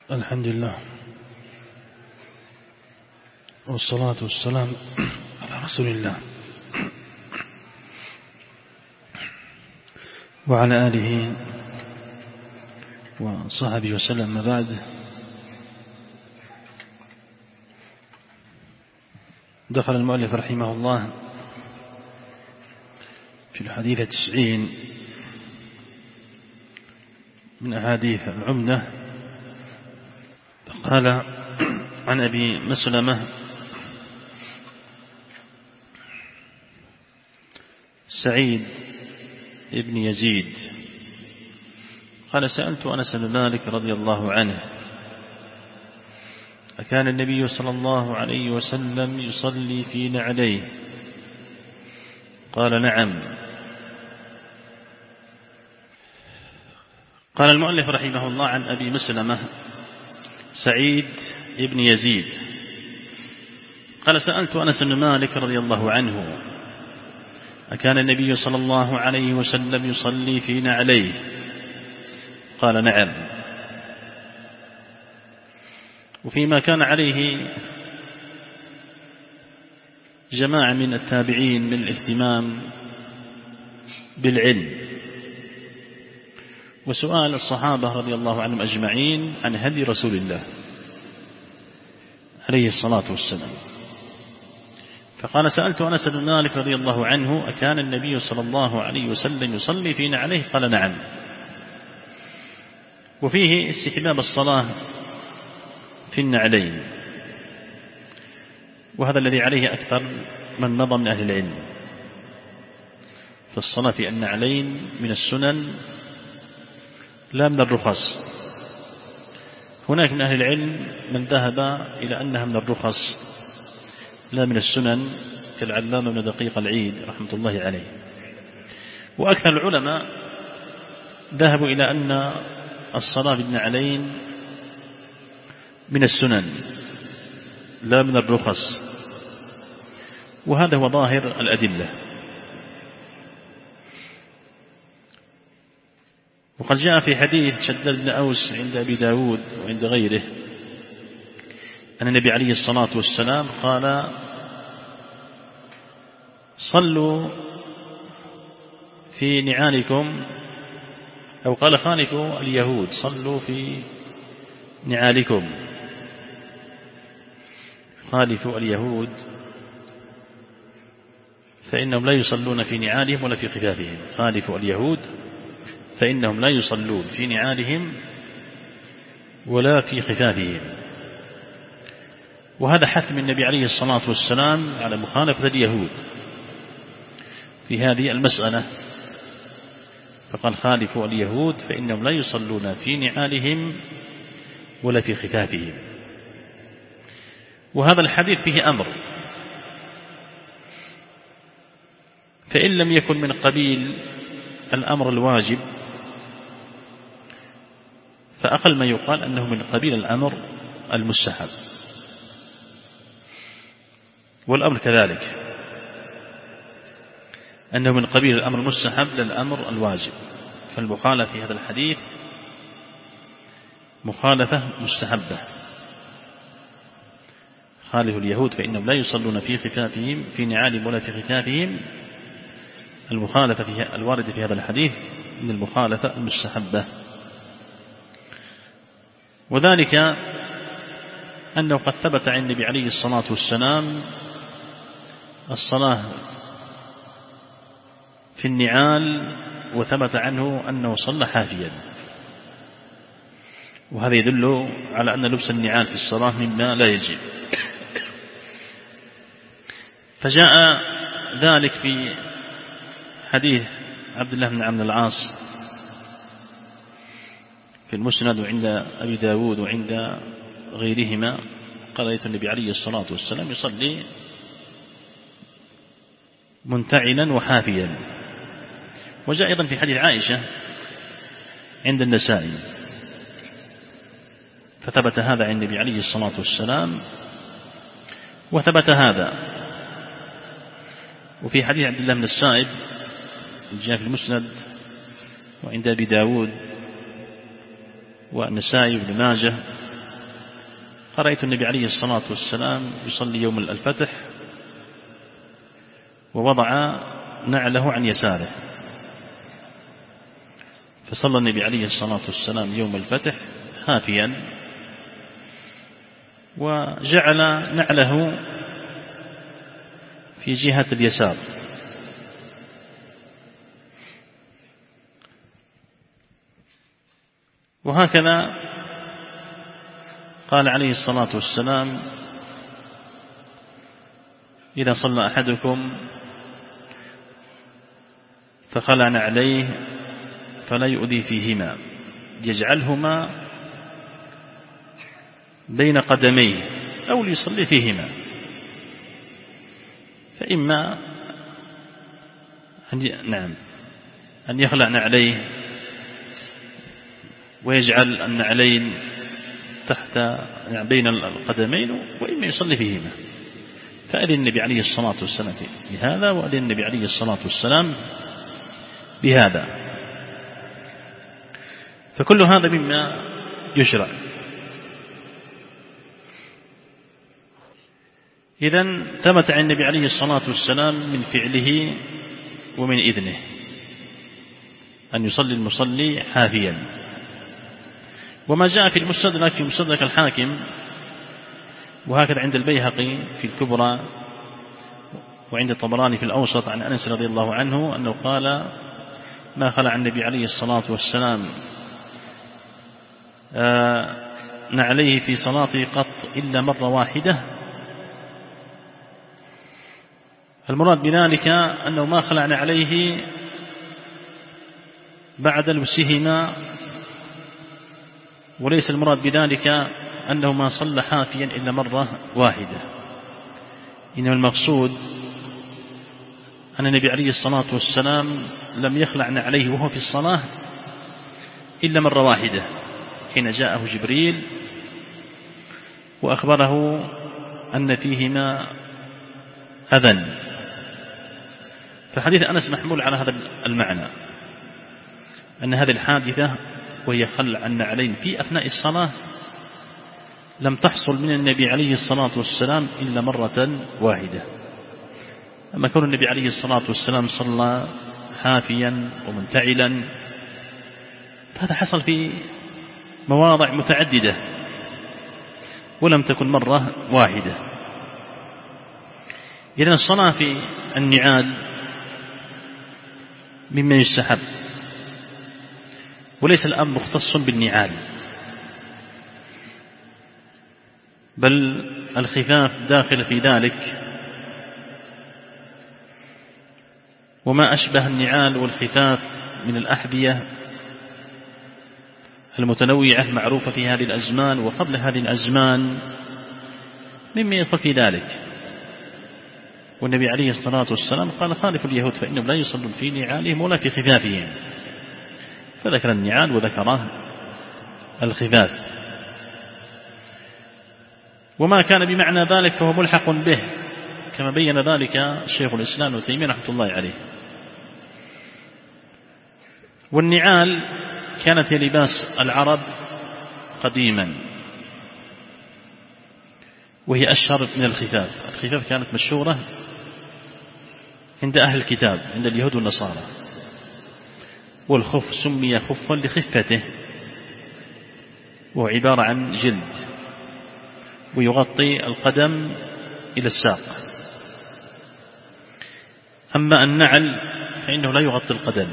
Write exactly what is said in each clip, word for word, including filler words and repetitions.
الحمد لله والصلاة والسلام على رسول الله وعلى آله وصحبه وسلم. ما بعد، دخل المؤلف رحمه الله في الحديث التسعين من أحاديث العمدة، قال عن أبي مسلمة سعيد ابن يزيد قال: سألت أنس بن مالك رضي الله عنه: أكان النبي صلى الله عليه وسلم يصلي في نعليه؟ قال: نعم. قال المؤلف رحمه الله عن أبي مسلمة سعيد ابن يزيد قال: سألت أنس بن مالك رضي الله عنه: أكان النبي صلى الله عليه وسلم يصلي في نعليه؟ قال: نعم. وفيما كان عليه جماعة من التابعين من الاهتمام بالعلم وسؤال الصحابة رضي الله عنهم أجمعين عن هدي رسول الله عليه الصلاة والسلام. فقال: سألت أنس بن مالك رضي الله عنه: أكان النبي صلى الله عليه وسلم يصلي في نعليه؟ قال: نعم. وفيه استحباب الصلاة في النعلين، وهذا الذي عليه أكثر من مضى من أهل العلم، فالصلاة في النعلين من السنن لا من الرخص. هناك من أهل العلم من ذهب إلى أنها من الرخص لا من السنن، كالعلامة بن دقيق العيد رحمة الله عليه. وأكثر العلماء ذهبوا إلى أن الصلاة بالنعلين من السنن لا من الرخص، وهذا هو ظاهر الأدلة. وقد جاء في حديث شداد بن أوس عند أبي داود وعند غيره أن النبي عليه الصلاة والسلام قال: صلوا في نعالكم، أو قال: خالفوا اليهود، صلوا في نعالكم، خالفوا اليهود فإنهم لا يصلون في نعالهم ولا في خفافهم. خالفوا اليهود فإنهم لا يصلون في نعالهم ولا في خفافهم. وهذا حث من النبي عليه الصلاة والسلام على مخالفة اليهود في هذه المسألة، فقال: خالفوا اليهود فإنهم لا يصلون في نعالهم ولا في خفافهم. وهذا الحديث فيه أمر، فإن لم يكن من قبيل الأمر الواجب فأقل ما يقال أنه من قبيل الأمر المستحب، والأمر كذلك أنه من قبيل الأمر المستحب للأمر الواجب. فالمخالفة في هذا الحديث مخالفة مستحبة. خالفوا اليهود فإنهم لا يصلون في خفافهم في نعالهم ولا في خفافهم. المخالفة في الواردة في هذا الحديث من المخالفة المستحبة، وذلك أنه قد ثبت عن النبي عليه الصلاة والسلام الصلاة في النعال، وثبت عنه أنه صلى حافيا، وهذا يدل على أن لبس النعال في الصلاة مما لا يجب. فجاء ذلك في حديث عبد الله بن عمرو بن العاص في المسند وعند أبي داود وعند غيرهما، قال: رأيت النبي عليه الصلاة والسلام يصلي منتعلا وحافيا. وجاء أيضا في حديث عائشة عند النسائي، فثبت هذا عن النبي عليه الصلاة والسلام وثبت هذا. وفي حديث عبد الله بن السائب جاء في المسند وعند أبي داود والنسائي بن ماجه رأيت النبي عليه الصلاة والسلام يصلي يوم الفتح ووضع نعله عن يساره، فصلى النبي عليه الصلاة والسلام يوم الفتح حافيا وجعل نعله في جهة اليسار، وهكذا قال عليه الصلاة والسلام: إذا صلى أحدكم فخلع نعليه فلا يؤذي فيهما، يجعلهما بين قدميه أو ليصلي فيهما، فإما أن نعم أن يخلع نعليه ويجعل النعلين تحت يعني بين القدمين، وإما يصلي فيهما. فأذن النبي عليه الصلاة والسلام بهذا، وأذن النبي عليه الصلاة والسلام بهذا، فكل هذا مما يشرع. إذن ثبت عن النبي عليه الصلاة والسلام من فعله ومن إذنه أن يصلي المصلي حافيا. وما جاء في المستدرك في مستدرك الحاكم، وهكذا عند البيهقي في الكبرى وعند الطبراني في الأوسط عن أنس رضي الله عنه أنه قال: ما خلع النبي عليه الصلاة والسلام نعليه في صلاته قط إلا مرة واحدة. المراد بذلك أنه ما خلعنا عليه بعد لبسهما، وليس المراد بذلك أنه ما صلى حافيا إلا مرة واحدة، إنما المقصود أن النبي عليه الصلاة والسلام لم يخلعنا عليه وهو في الصلاة إلا مرة واحدة، حين جاءه جبريل وأخبره أن فيهما أذى. فحديث أنس محمول على هذا المعنى، أن هذه الحادثة وهي خلع النعلين في أثناء الصلاة لم تحصل من النبي عليه الصلاة والسلام إلا مرة واحدة. أما كون النبي عليه الصلاة والسلام صلى حافيا ومنتعلا فهذا حصل في مواضع متعددة ولم تكن مرة واحدة. إذن الصلاة في النعال مما يستحب، وليس الأمر مختص بالنعال، بل الخفاف داخل في ذلك، وما أشبه النعال والخفاف من الأحذية المتنوعة معروفة في هذه الأزمان وقبل هذه الأزمان مما يدخل في ذلك. والنبي عليه الصلاة والسلام قال: خالف اليهود فإنهم لا يصلون في نعالهم ولا في خفافهم، فذكر النعال وذكر الخفاف. وما كان بمعنى ذلك فهو ملحق به، كما بين ذلك شيخ الإسلام ابن تيمية رحمة الله عليه. والنعال كانت هي لباس العرب قديما، وهي أشهر من الخفاف. الخفاف كانت مشهورة عند أهل الكتاب، عند اليهود والنصارى، والخف سمي خفا لخفته، وهو عبارة عن جلد ويغطي القدم إلى الساق. أما النعل فإنه لا يغطي القدم،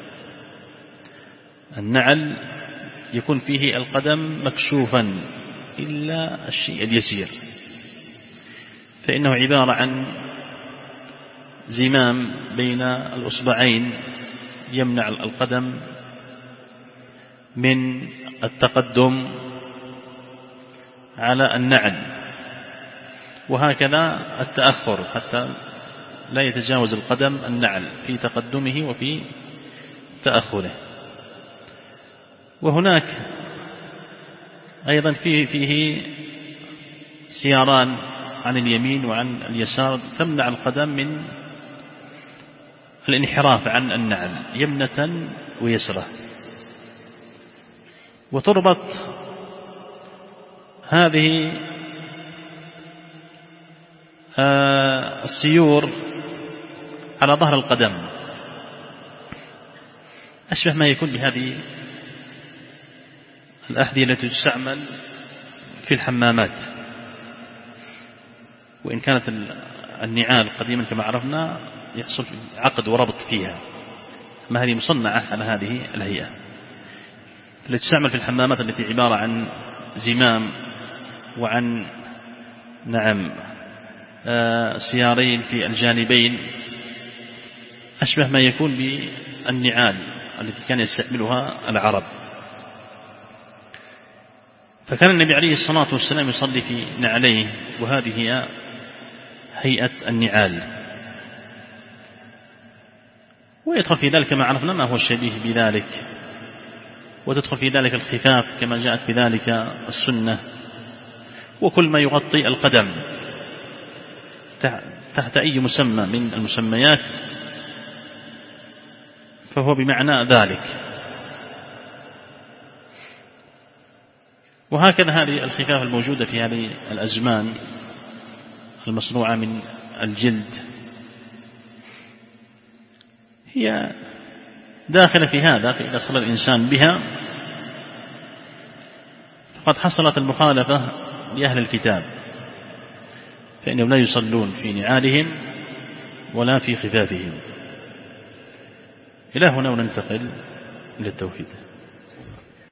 النعل يكون فيه القدم مكشوفا إلا الشيء اليسير، فإنه عبارة عن زمام بين الأصبعين يمنع القدم من التقدم على النعل، وهكذا التأخر حتى لا يتجاوز القدم النعل في تقدمه وفي تأخره. وهناك أيضا فيه, فيه سياران عن اليمين وعن اليسار تمنع القدم من الانحراف عن النعل يمنة ويسرة. وتربط هذه السيور على ظهر القدم أشبه ما يكون بهذه الأحذية التي تستعمل في الحمامات، وإن كانت النعال قديما كما عرفنا يحصل عقد وربط فيها، ما هذه مصنعة على هذه الهيئة التي تستعمل في الحمامات، التي عبارة عن زمام وعن نعم سيارين في الجانبين، أشبه ما يكون بالنعال التي كان يستعملها العرب. فكان النبي عليه الصلاة والسلام يصلي في نعليه، وهذه هي هيئة النعال. ويدخل في ذلك ما عرفنا ما هو الشبيه بذلك، وتدخل في ذلك الخفاف كما جاءت في ذلك السنة، وكل ما يغطي القدم تحت أي مسمى من المسميات فهو بمعنى ذلك. وهكذا هذه الخفاف الموجودة في هذه الأزمان المصنوعة من الجلد هي داخلة في هذا، فإذا صلى الإنسان بها فقد حصلت المخالفة لأهل الكتاب، فإنهم لا يصلون في نعالهم ولا في خفافهم. إلى هنا وننتقل إلى التوحيد.